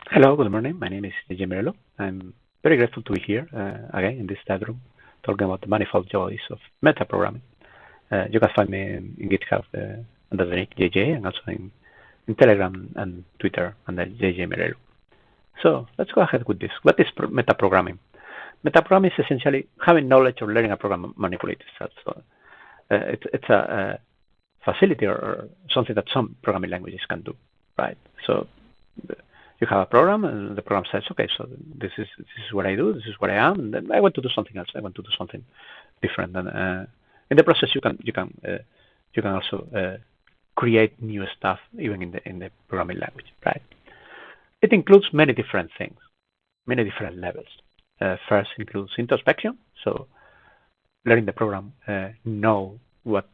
Hello, good morning. My name is JJ Merelo. I'm very grateful to be here again in this chat room talking about the manifold joys of metaprogramming. You can find me in GitHub under the nick JJ and also in Telegram and Twitter under JJ Merelo. So let's go ahead with this. What is metaprogramming? Metaprogramming is essentially having knowledge of learning a program manipulate itself. So it's a facility or something that some programming languages can do, right? So you have a program, and the program says, okay, so this is what I do, this is what I am, and then I want to do something else. I want to do something different. And in the process, you can also create new stuff even in the programming language, right? It includes many different things, many different levels. First includes introspection, so letting the program know what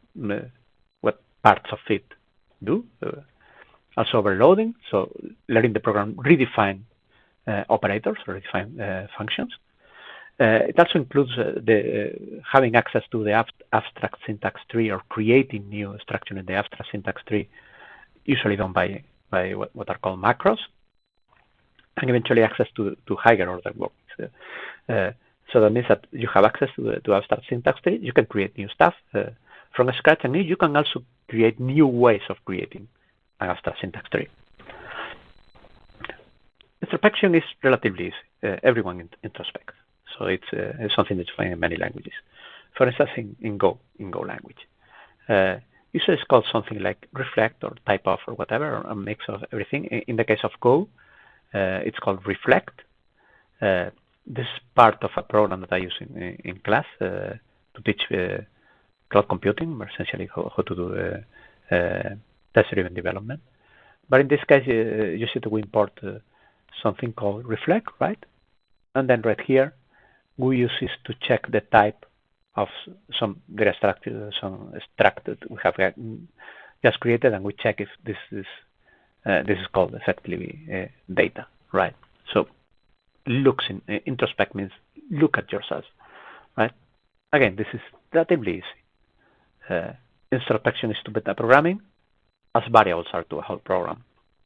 parts of it do. Also overloading, so letting the program redefine operators or redefine functions. It also includes having access to the abstract syntax tree or creating new structure in the abstract syntax tree, usually done by what are called macros, and eventually access to higher order works. So that means that you have access to abstract syntax tree. You can create new stuff from scratch, and you can also create new ways of creating an abstract syntax tree. Introspection is relatively easy. Everyone introspects, so it's something that you find in many languages. For instance, in Go language, usually it's called something like reflect or type of or whatever, or a mix of everything. In the case of Go, it's called reflect. This is part of a program that I use in class to teach cloud computing, or essentially how to do test-driven development. But in this case, usually we import something called reflect, right? And then right here, we use this to check the type of some data structure, some struct that we have just created, and we check if this is called effectively data, right? So introspect means look at yourself, right? Again, this is relatively easy. Introspection is to metaprogramming as variables are to a whole program.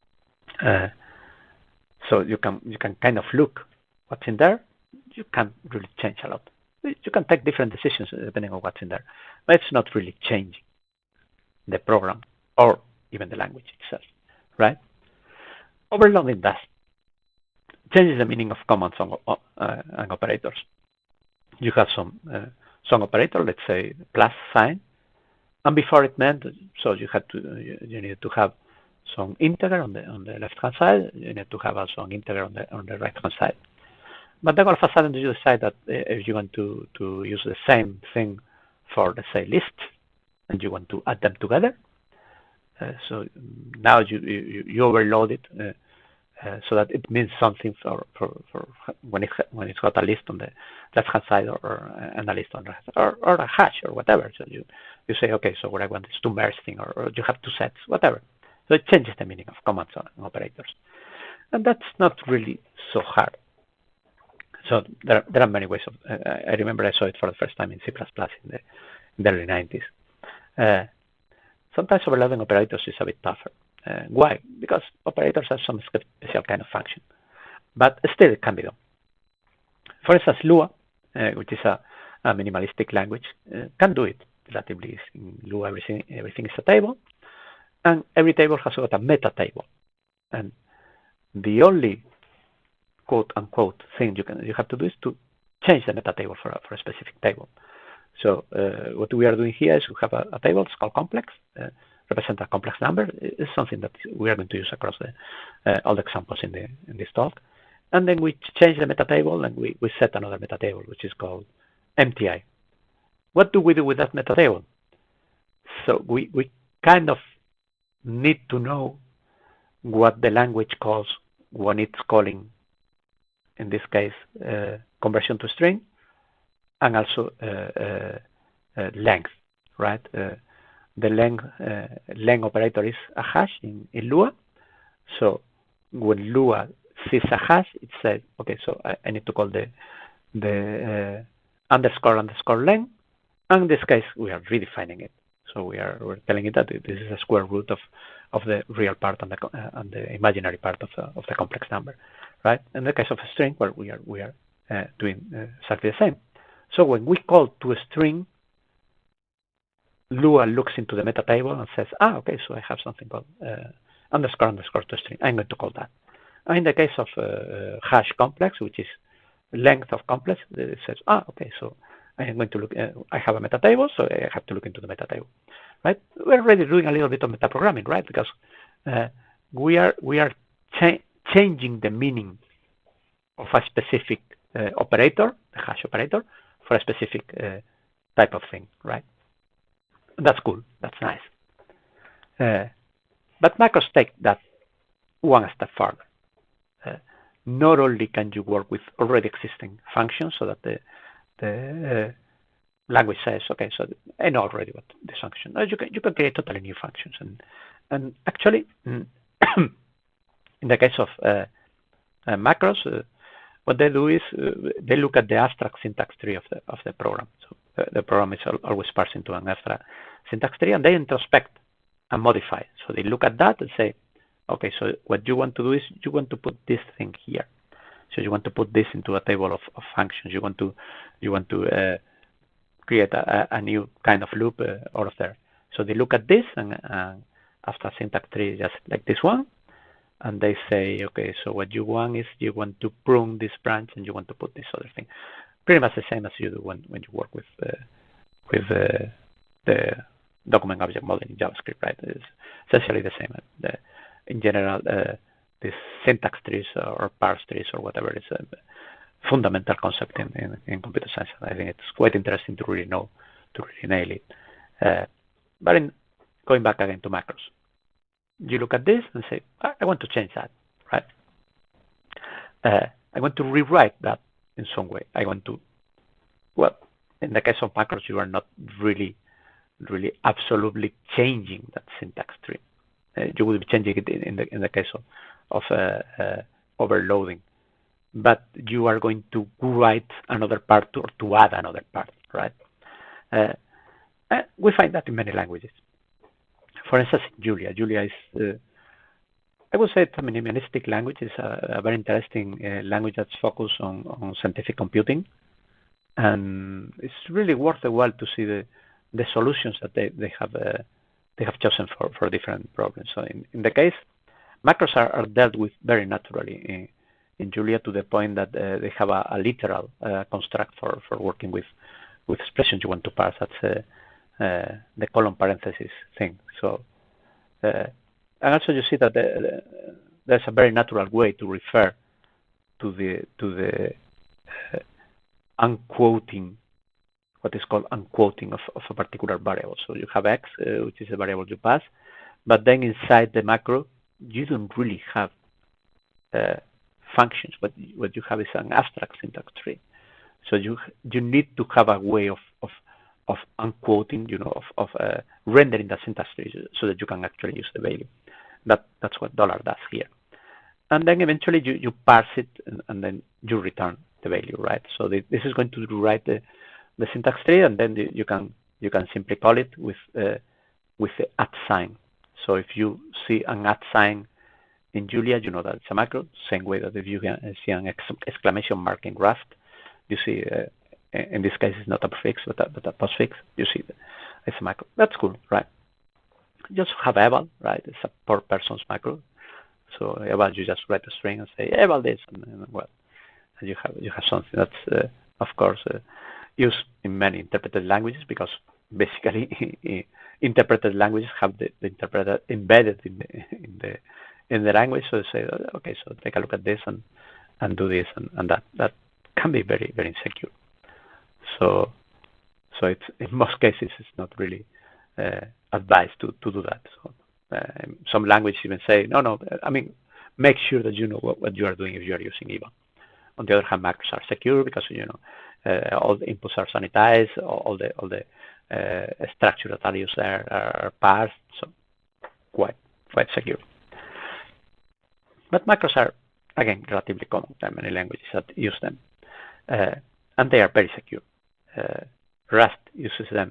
So you can kind of look what's in there. You can't really change a lot. You can take different decisions depending on what's in there, but it's not really changing the program or even the language itself, right? Overloading does changes the meaning of commands and operators. You have some operator, let's say plus sign, and before it meant, so you needed to have some integer on the left hand side. You need to have also an integer on the right hand side. But then all of a sudden you decide that if you want to use the same thing for, let's say, lists, and you want to add them together, so now you overload it so that it means something for when it's got a list on the left hand side or and a list on the right side, or a hash or whatever. So you say, okay, so what I want is to merge thing, or you have two sets, whatever. So it changes the meaning of commands and operators, and that's not really so hard. So there are many ways of. I remember I saw it for the first time in C++ in the early 90s. Sometimes overloading operators is a bit tougher. Why? Because operators have some special kind of function, but still it can be done. For instance, Lua, which is a minimalistic language, can do it relatively easy. In Lua, everything is a table, and every table has got a meta table, and the only quote unquote thing you have to do is to change the meta table for a specific table. So what we are doing here is we have a table. It's called complex. Represent a complex number. It's something that we are going to use across all the examples in this talk. And then we change the meta table, and we set another meta table, which is called MTI. What do we do with that meta table? So we kind of need to know what the language calls when it's calling, in this case, conversion to string, and also length, right? The length operator is a hash in Lua. So when Lua sees a hash, it says, okay, so I need to call the underscore length. And in this case, we are redefining it. So we're telling it that this is a square root of the real part and the imaginary part of the complex number, right? In the case of a string, well, we are doing exactly the same. So when we call to a string, Lua looks into the meta table and says, okay, so I have something called underscore to a string. I'm going to call that. And in the case of hash complex, which is length of complex, it says, okay, so I am going to look. I have a meta table, so I have to look into the meta table, right? We're already doing a little bit of meta programming, right? Because we are changing the meaning of a specific operator, the hash operator, for a specific type of thing, right? That's cool. That's nice. But macros take that one step further. Not only can you work with already existing functions, so that the language says, okay, so I know already what this function. You can create totally new functions, and actually, in the case of macros, what they do is they look at the abstract syntax tree of the program. So the program is always parsed into an abstract syntax tree, and they introspect and modify. So they look at that and say, okay, so what you want to do is you want to put this thing here. So you want to put this into a table of functions. You want to create a new kind of loop out of there. So they look at this and after syntax tree, just like this one, and they say, okay, so what you want is you want to prune this branch and you want to put this other thing. Pretty much the same as you do when you work with the document object model in JavaScript, right? It's essentially the same. In general, these syntax trees or parse trees or whatever is a fundamental concept in computer science. I think it's quite interesting to really nail it. But going back again to macros, you look at this and say, I want to change that, right? I want to rewrite that in some way. I want to, well, in the case of macros, you are not really absolutely changing that syntax tree. You will be changing it in the case of overloading, but you are going to write another part or to add another part, right? We find that in many languages. For instance, Julia is, I would say, it's a minimalistic language. It's a very interesting language that's focused on scientific computing, and it's really worth the while to see the solutions that they have chosen for different problems. So in the case, macros are dealt with very naturally in Julia, to the point that they have a literal construct for working with expressions you want to parse. That's the colon parenthesis thing. So and also you see that there's a very natural way to refer to the unquoting, what is called unquoting of a particular variable. So you have x, which is a variable you pass, but then inside the macro, you don't really have functions. What you have is an abstract syntax tree. So you need to have a way of unquoting, of rendering the syntax tree so that you can actually use the value. That's what $does here. And then eventually you parse it and then you return the value, right? So this is going to rewrite the syntax tree, and then you can simply call it with the at sign. So if you see an at sign in Julia, you know that it's a macro. Same way that if you can see an exclamation mark in Rust, you see in this case it's not a prefix but a postfix. You see it's a macro. That's cool, right? Just have eval, right? It's a per person's macro. So eval, you just write a string and say eval this, and well, and you have something that's of course used in many interpreted languages, because basically interpreted languages have the interpreter embedded in the language. So say, okay, so take a look at this and do this, and that can be very, very insecure. So it's, in most cases, it's not really advised to do that. So some languages even say, no, I mean, make sure that you know what you are doing if you are using eval. On the other hand, macros are secure because all the inputs are sanitized, all the structure that are used there are parsed, so quite secure. But macros are, again, relatively common. There are many languages that use them, and they are very secure. Rust uses them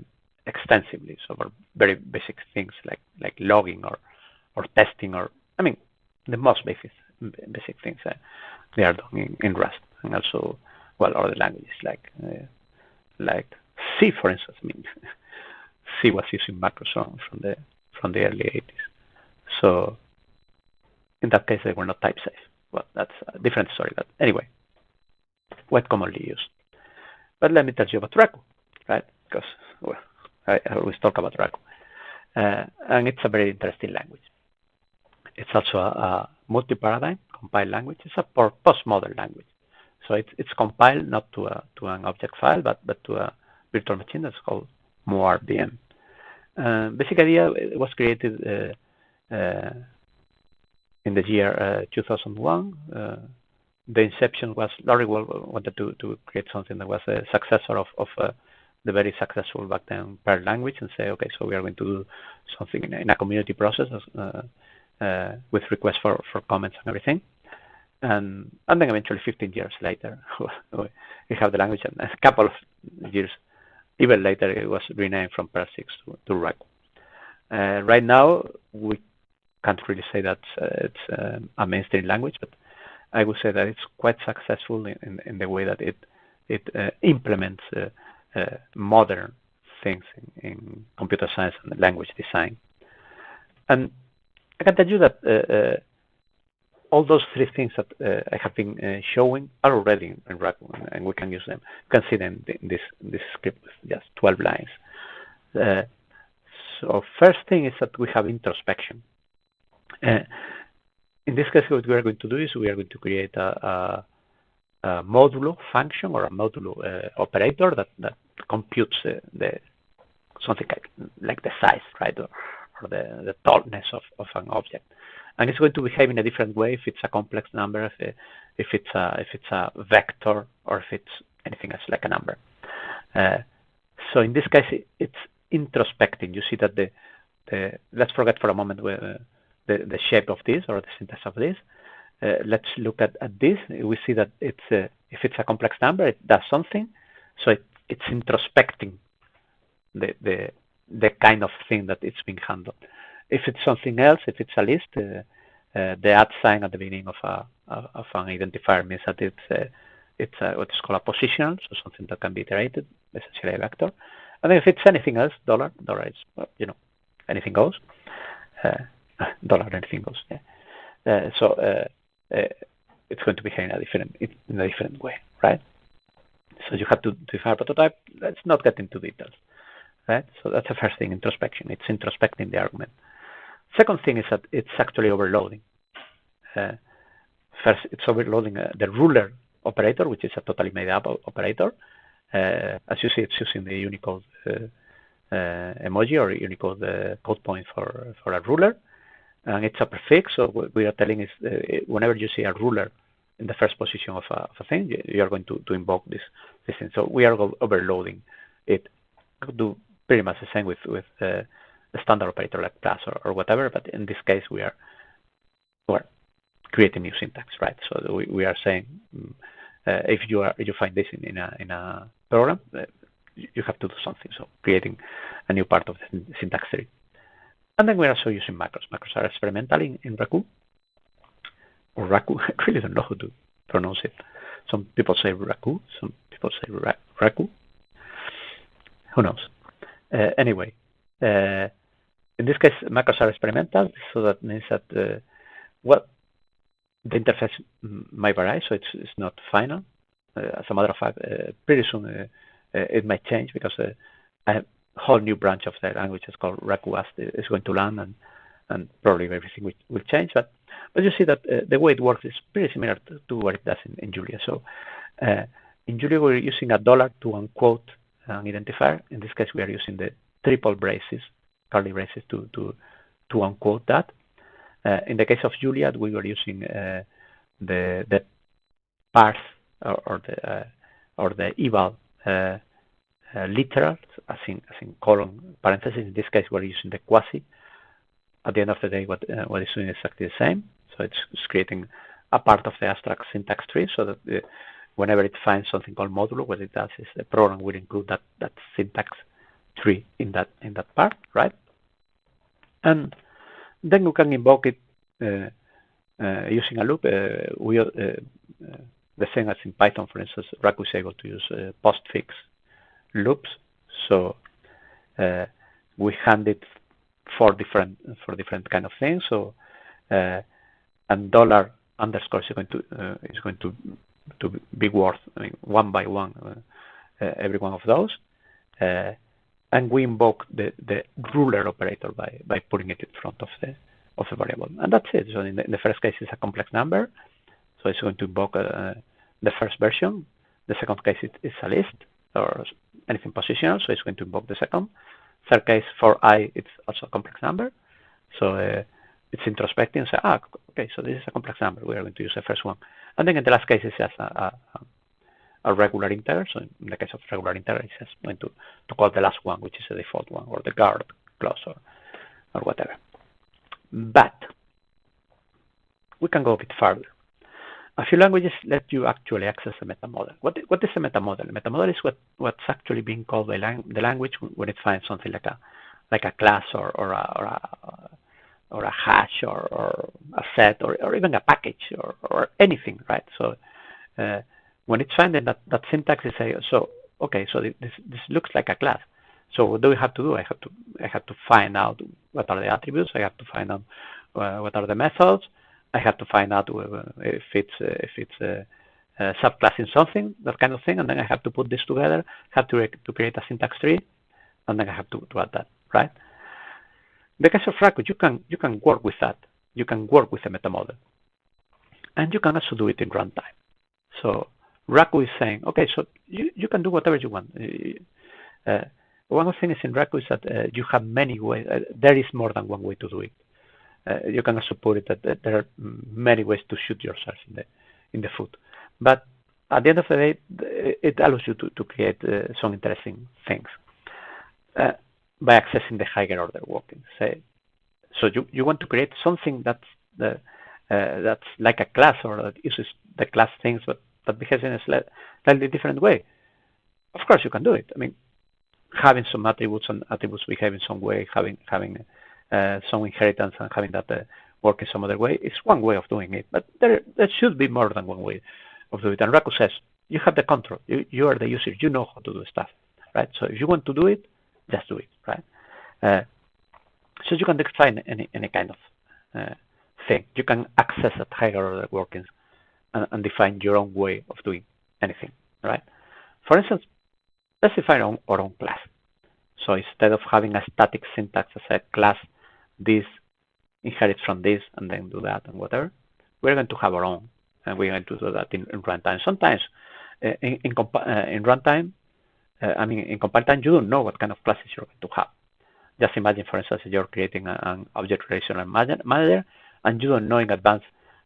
extensively. So for very basic things like logging or testing, or I mean the most basic things they are done in Rust, and also other languages like C, for instance. I mean C was using macros from the early 80s. So in that case, they were not type safe. Well, that's a different story. But anyway, quite commonly used. But let me tell you about Raku, right? Because I always talk about Raku, and it's a very interesting language. It's also a multi-paradigm compiled language. It's a postmodern language. So it's compiled not to an object file, but to a virtual machine that's called MoRVM. Basic idea, it was created in the year 2001. The inception was Larry wanted to create something that was a successor of the very successful back then Perl language, and say, okay, so we are going to do something in a community process with requests for comments and everything. And then eventually 15 years later, we have the language, and a couple of years even later, it was renamed from Perl 6 to Raku. Right now, we can't really say that it's a mainstream language, but I would say that it's quite successful in the way that it implements modern things in computer science and language design. And I can tell you that all those three things that I have been showing are already in Raku, and we can use them. You can see them in this script with just 12 lines. So first thing is that we have introspection. In this case, what we are going to do is we are going to create a modulo function or a modulo operator that computes something like the size, right, or the tallness of an object, and it's going to behave in a different way if it's a complex number, if it's a vector, or if it's anything else like a number. So in this case, it's introspecting. You see that let's forget for a moment the shape of this or the syntax of this. Let's look at this. We see that if it's a complex number, it does something. So it's introspecting the kind of thing that it's being handled. If it's something else, if it's a list, the @ sign at the beginning of an identifier means that it's what is called a positional, so something that can be iterated, essentially a vector. And then if it's anything else, dollar is anything goes. Anything goes. Yeah. So it's going to behave in a different way, right? So you have to define a prototype. Let's not get into details, right? So that's the first thing, introspection. It's introspecting the argument. Second thing is that it's actually overloading. First, it's overloading the ruler operator, which is a totally made-up operator. As you see, it's using the Unicode emoji or Unicode code point for a ruler. And it's a prefix, so what we are telling is whenever you see a ruler in the first position of a thing, you are going to invoke this thing. So we are overloading it. We could do pretty much the same with a standard operator like plus or whatever, but in this case we're creating new syntax, right? So we are saying if you find this in a program, you have to do something. So creating a new part of the syntax tree. And then we're also using macros. Macros are experimental in Raku, or Raku. I really don't know how to pronounce it. Some people say Raku, some people say Raku. Who knows? Anyway, in this case, macros are experimental, so that means that the interface might vary, so it's not final. As a matter of fact, pretty soon it might change because a whole new branch of the language is called Raku is going to land, and probably everything will change. But you see that the way it works is pretty similar to what it does in Julia. So in Julia, we're using a dollar to unquote an identifier. In this case, we are using the triple braces, curly braces, to unquote that. In the case of Julia, we were using the parse or the eval literal, as in colon parentheses. In this case, we're using the quasi. At the end of the day, what it's doing is exactly the same. So it's creating a part of the abstract syntax tree, so that whenever it finds something called modulo, what it does is the program will include that syntax tree in that part, right? And then we can invoke it using a loop. The same as in Python, for instance, Raku is able to use postfix loops. So we hand it for different kind of things. So and dollar underscore is going to be worth, I mean, one by one every one of those. And we invoke the ruler operator by putting it in front of the variable, and that's it. So in the first case, it's a complex number, so it's going to invoke the first version. The second case is a list or anything positional, so it's going to invoke the second. Third case, for I, it's also a complex number, so it's introspecting and say, okay, so this is a complex number. We are going to use the first one, and then in the last case, it's just a regular integer. So in the case of regular integer, it's just going to call the last one, which is the default one, or the guard clause, or whatever. But we can go a bit further. A few languages let you actually access the meta model. What is a meta model? A meta model is what's actually being called by the language when it finds something like a class or a hash or a set or even a package or anything, right? So when it's finding that syntax is say, so okay, so this looks like a class. So what do we have to do? I have to find out what are the attributes. I have to find out what are the methods. I have to find out if it's subclassing something, that kind of thing, and then I have to put this together. Have to create a syntax tree, and then I have to add that, right? In the case of Raku, you can work with that. You can work with a meta model, and you can also do it in runtime. So Raku is saying, okay, so you can do whatever you want. One of the things in Raku is that you have many ways. There is more than one way to do it. You can also put it that there are many ways to shoot yourself in the foot. But at the end of the day, it allows you to create some interesting things by accessing the higher order workings. So you want to create something that's like a class or that uses the class things, but that behaves in a slightly different way. Of course, you can do it. I mean, having some attributes and attributes behave in some way, having some inheritance and having that work in some other way is one way of doing it. But there should be more than one way of doing it. And Raku says you have the control. You are the user. You know how to do stuff, right? So if you want to do it, just do it, right? So you can define any kind of thing. You can access that higher order workings and define your own way of doing anything, right? For instance, let's define our own class. So instead of having a static syntax as a class, this inherits from this and then do that and whatever, we're going to have our own, and we're going to do that in runtime. Sometimes in runtime, in compile time, you don't know what kind of classes you're going to have. Just imagine, for instance, you're creating an object relational manager, and you don't know in advance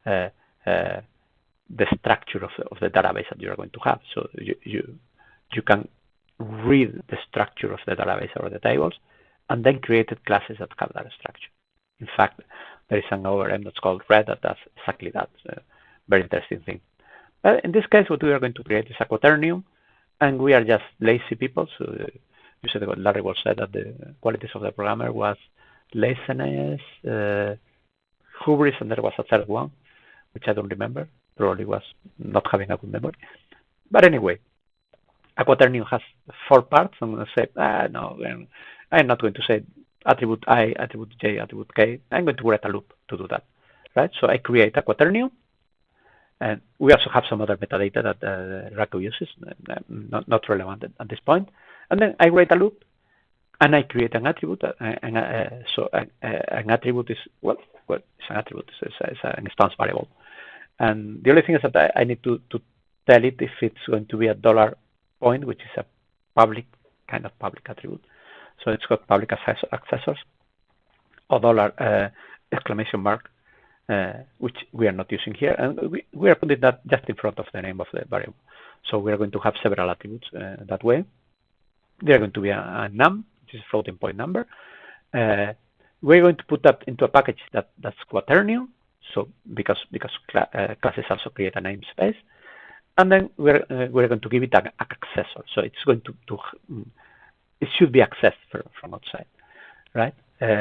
the structure of the database that you're going to have. So you can read the structure of the database or the tables, and then created classes that have that structure. In fact, there is an ORM that's called Red that does exactly that. Very interesting thing. But in this case, what we are going to create is a quaternium, and we are just lazy people. So you said what Larry Wall said, that the qualities of the programmer was laziness, hubris, and there was a third one, which I don't remember. Probably was not having a good memory. But anyway, a quaternium has 4 parts, and I say, no, I'm not going to say attribute I, attribute J, attribute K. I'm going to write a loop to do that, right? So I create a quaternium, and we also have some other metadata that Raku uses, not relevant at this point. And then I write a loop, and I create an attribute. So an attribute is, well, it's an attribute. It's an instance variable. And the only thing is that I need to tell it if it's going to be a $point, which is a public attribute. So it's got public accessors, or exclamation mark, which we are not using here. And we are putting that just in front of the name of the variable. So we are going to have several attributes that way. They are going to be a num, which is a floating point number. We're going to put that into a package that's quaternium. So because classes also create a namespace, and then we're going to give it an accessor. So it's going to it should be accessed from outside, right?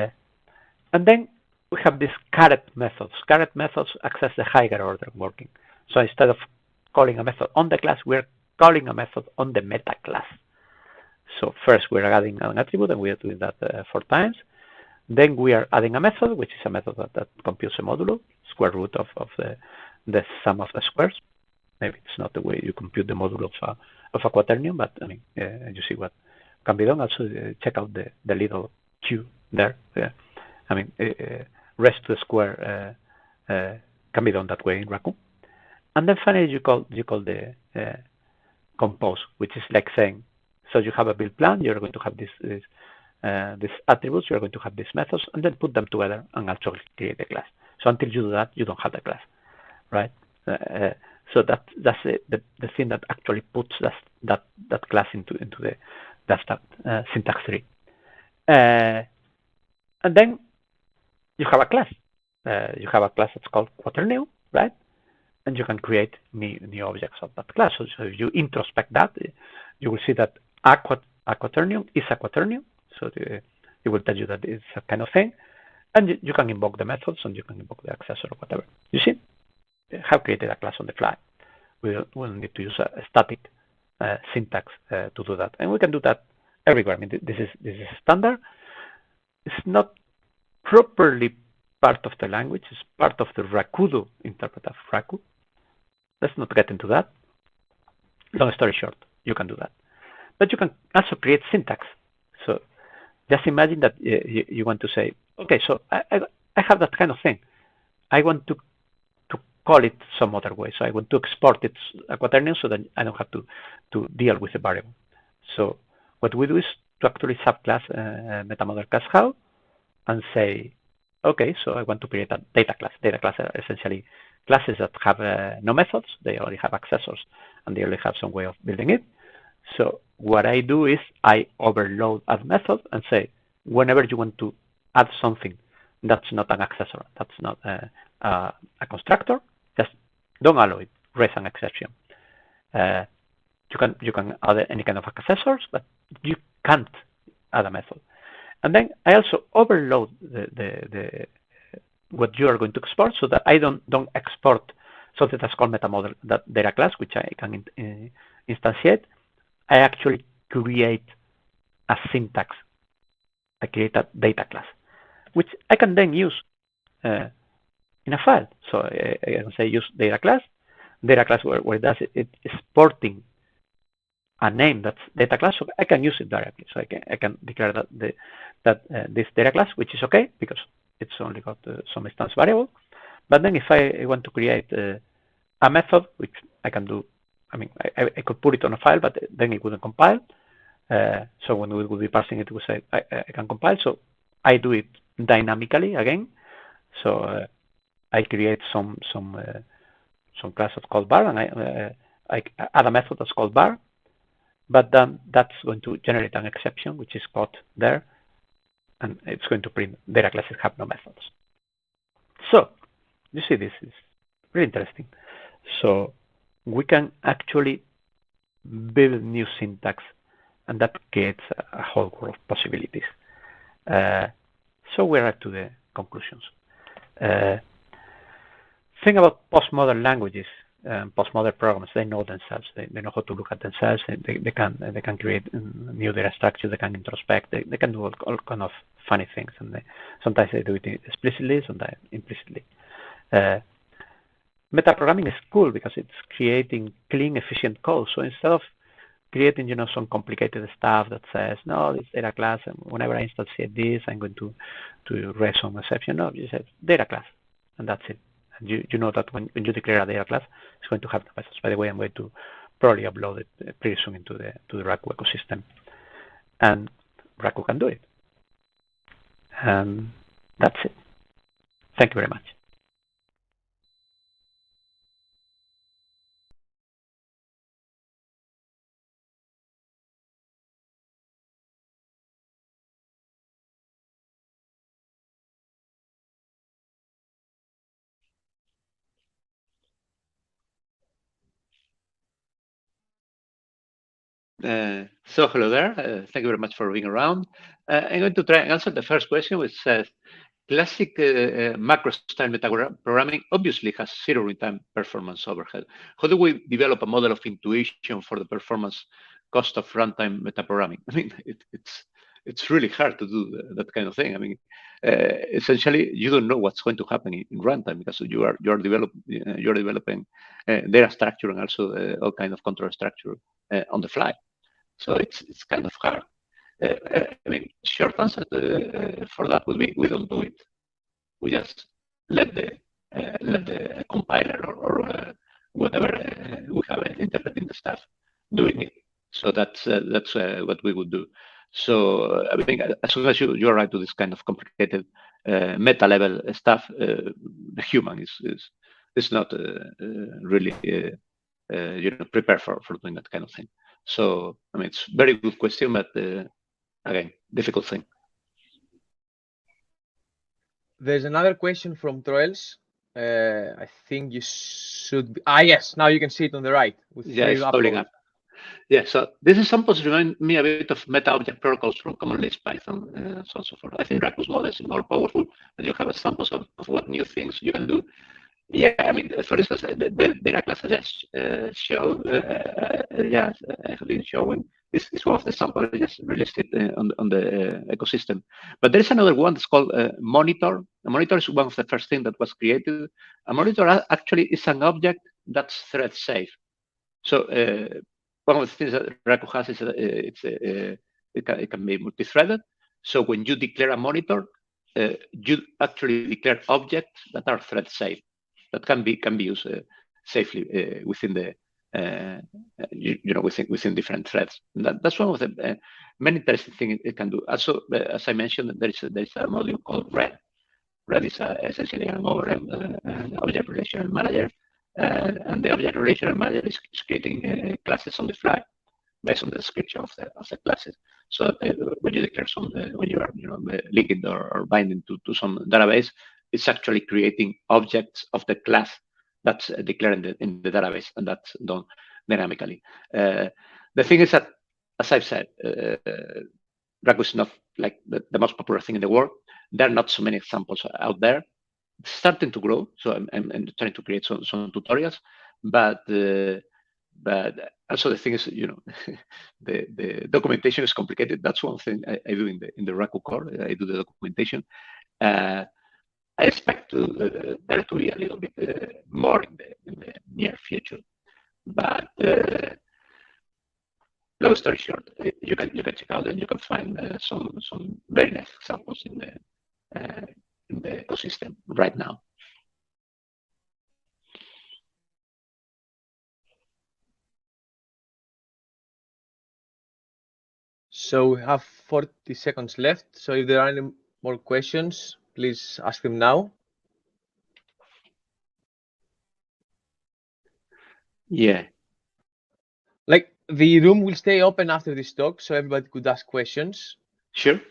And then we have these caret methods. Caret methods access the higher order working. So instead of calling a method on the class, we're calling a method on the meta class. So first we're adding an attribute, and we are doing that 4 times. Then we are adding a method, which is a method that computes a modulo, square root of the sum of the squares. Maybe it's not the way you compute the modulo of a quaternion, but I mean, you see what can be done. Also, check out the little q there. I mean, rest to the square can be done that way in Raccoon. And then finally, you call the compose, which is like saying, so you have a build plan, you're going to have these attributes, you're going to have these methods, and then put them together and actually create the class. So until you do that, you don't have the class, right? So that's the thing that actually puts that class into that syntax tree. And then you have a class. You have a class that's called quaternion, right? And you can create new objects of that class. So if you introspect that, you will see that a quaternion is a quaternion. So it will tell you that it's a kind of thing. And you can invoke the methods, and you can invoke the accessor or whatever. You see? I have created a class on the fly. We don't need to use a static syntax to do that. And we can do that everywhere. I mean, this is standard. It's not properly part of the language. It's part of the Rakudo interpreter of Raku. Let's not get into that. Long story short, you can do that. But you can also create syntax. So just imagine that you want to say, okay, so I have that kind of thing. I want to call it some other way. So I want to export it a quaternion so that I don't have to deal with the variable. So what we do is to actually subclass metamodel class how and say, okay, so I want to create a data class. Data class are essentially classes that have no methods. They only have accessors, and they only have some way of building it. So what I do is I overload a method and say, whenever you want to add something that's not an accessor, that's not a constructor, just don't allow it, raise an exception. You can add any kind of accessors, but you can't add a method. And then I also overload the what you are going to export, so that I don't export something that's called metamodel that data class, which I can instantiate. I actually create a syntax. I create a data class, which I can then use in a file. So I can say use data class. Data class where it does it is exporting a name that's data class, so I can use it directly. So I can declare that this data class, which is okay because it's only got some instance variable. But then if I want to create a method, which I can do, I mean, I could put it on a file, but then it wouldn't compile. So when we would be parsing it, we say I can compile. So I do it dynamically again. So I create some class that's called bar, and I add a method that's called bar. But then that's going to generate an exception, which is caught there, and it's going to print data classes have no methods. So you see, this is really interesting. So we can actually build new syntax, and that creates a whole world of possibilities. So we're up to the conclusions. Think about postmodern languages, postmodern programs. They know themselves. They know how to look at themselves. They can create new data structures. They can introspect. They can do all kind of funny things, and sometimes they do it explicitly, sometimes implicitly. Metaprogramming is cool because it's creating clean, efficient code. So instead of creating, some complicated stuff that says, no, this data class, and whenever I instantiate this, I'm going to raise some exception. No, you said data class, and that's it. And you know that when you declare a data class, it's going to have the methods. By the way, I'm going to probably upload it pretty soon into the Raku ecosystem, and Raku can do it. And that's it. Thank you very much. So hello there. Thank you very much for being around. I'm going to try and answer the first question, which says, classic macro-style metaprogramming obviously has zero runtime performance overhead. How do we develop a model of intuition for the performance cost of runtime metaprogramming? I mean, it's really hard to do that kind of thing. I mean, essentially, you don't know what's going to happen in runtime because you're developing data structure and also all kind of control structure on the fly. So it's kind of hard. I mean, short answer for that would be we don't do it. We just let the compiler or whatever we have interpreting the stuff doing it. So that's what we would do. So I mean, as soon as you arrive to this kind of complicated meta level stuff, the human is not really prepared for doing that kind of thing. So I mean, it's a very good question, but again, difficult thing. There's another question from Troels. I think you should be, yes, now you can see it on the right. Yeah, it's popping up. Yeah, so these examples remind me a bit of meta-object protocols from Common Lisp, Python, so on and so forth. I think Rackus model is more powerful, and you have examples of what new things you can do. Yeah, I mean, for instance, the data class I just showed, yeah, I have been showing. This is one of the samples I just released it on the ecosystem. But there is another one that's called monitor. A monitor is one of the first things that was created. A monitor actually is an object that's thread safe. So one of the things that Raku has is that it can be multi-threaded. So when you declare a monitor, you actually declare objects that are thread safe, that can be used safely within the within different threads. That's one of the many interesting things it can do. Also, as I mentioned, there is a module called Red. Red is essentially an ORM object relational manager. And the object relational manager is creating classes on the fly based on the description of the classes. So when you declare some, when you are linking or binding to some database, it's actually creating objects of the class that's declared in the database, and that's done dynamically. The thing is that, as I've said, Raku is not like the most popular thing in the world. There are not so many examples out there. It's starting to grow, so I'm trying to create some tutorials, but also the thing is, the documentation is complicated. That's one thing I do in the Raku core. I do the documentation. I expect there to be a little bit more in the near future, but long story short, you can check out and you can find some very nice examples in the ecosystem right now. So we have 40 seconds left. So if there are any more questions, please ask them now. Yeah. Like, the room will stay open after this talk, so everybody could ask questions. Sure.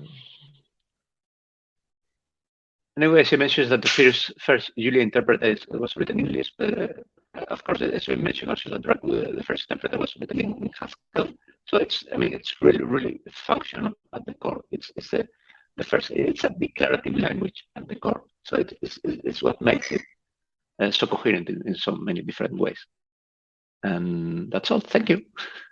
Anyway, as you mentioned that the first Julia interpreter was written in Lisp. Of course, as you mentioned also that the first interpreter was written in Haskell. So it's really functional at the core. It's the first. It's a declarative language at the core. So it's what makes it so coherent in so many different ways. And that's all. Thank you.